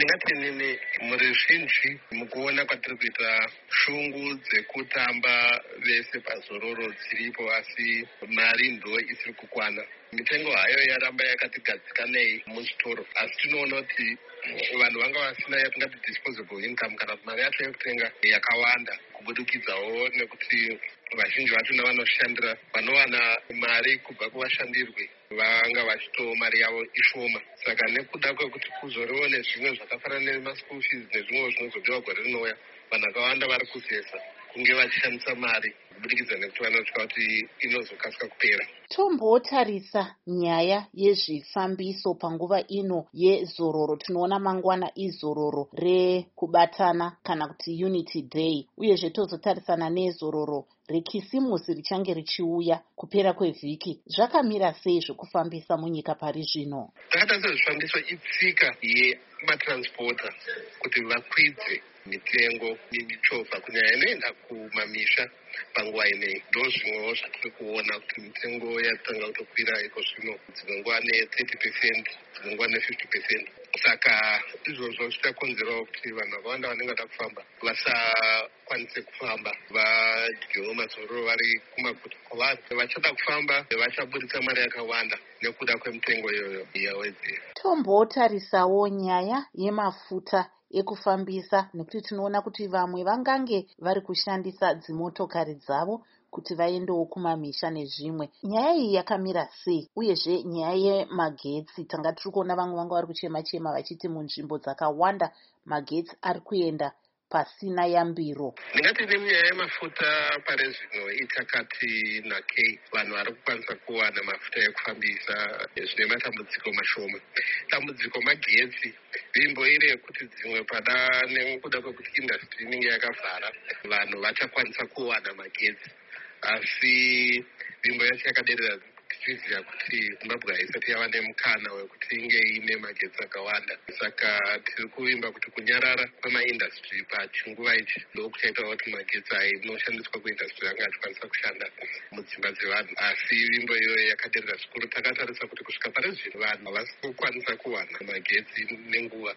ndingati nini muruzhinji mukuona kwatiri kuita shungu dzekutamba vese pazororo dziripo, asi mari ndo isiri kukwana. Mitengo hayo yaramba yakatigadzikanei muzvitoro, asi tinoona kuti vanhu vanga vasina yatingati disposable income, kana kuti mari yacho yekutenga yakawanda, kubudikidzawo nekuti vazhinji vacho navanoshandira vanowana mari kubva kuvashandirwi vanga vachitowo mari yavo ishoma. Saka nekuda kwekuti kuzoriwo nezvimwe zvakafanana nemaschool fees nezvimwe zvinozodiwa gore rinouya, vanhu vakawanda vari kuzesa kunge vachishandisa mari kubudikidza nekuti vanotya kuti inozokasika kupera. Tombotarisa nyaya yezvifambiso panguva ino yezororo. Tinoona mangwana izororo rekubatana kana kuti Unity Day, uyezve tozotarisana nezororo rekisimusi richange richiuya kupera kwevhiki. Zvakamira sei zvekufambisa munyika pari zvino? Takatarisa zvifambiso itsika yematransporta kuti vakwidze mitengo nemichovha kunyanya inoenda kumamisha panguva inei. Ndo zvimwewo zvatiri kuona kuti mitengo yatanga kutokwira iko zvino, dzimwe nguva ne30%, dzimwe nguva ne50%. Saka izvozvo zvitakonzerawo kuti vanhu vakawanda vanenge vada kufamba vasakwanise kufamba, vadyewo mazororo vari kumaguta kwavari. Vachada kufamba vachaburitsa mari yakawanda nekuda kwemitengo iyoyo yawedzera. Tombotarisawo nyaya yemafuta ekufambisa, nekuti tinoona kuti vamwe vangange vari kushandisa dzimotokari dzavo kuti vaendewo kumamisha nezvimwe. Nyaya iyi yakamira sei? Uyezve nyaya yemagetsi, tanga tiri kuona vamwe vanga vari kuchema-chema vachiti munzvimbo dzakawanda magetsi ari kuenda pasina yambiro. Ndingati nenyaya yemafuta pari zvino itakati nakei. Vanhu vari kukwanisa kuwana mafuta ekufambisa zvine matambudziko mashoma. Tambudziko magetsi, nzvimbo iri yekuti dzimwe pada nekuda kwekuti industry inenge yakavhara, vanhu vachakwanisa kuwana magetsi, asi nzvimbo yacho yakaderera tichiziva kuti Zimbabwe haisati yava nemukana wekuti inge ine magetsi akawanda. Saka tiri kuvimba kuti kunyarara kwemaindastry pachinguva ichi ndokuchaita kuti magetsi ainoshandiswa kuindastry anga achikwanisa kushanda mudzimba dzevanhu, asi vimbo iyoyo yakaderera zvikuru. Takatarisa kuti kusvika pari zvino vanhu havasi kukwanisa kuwana magetsi nenguva.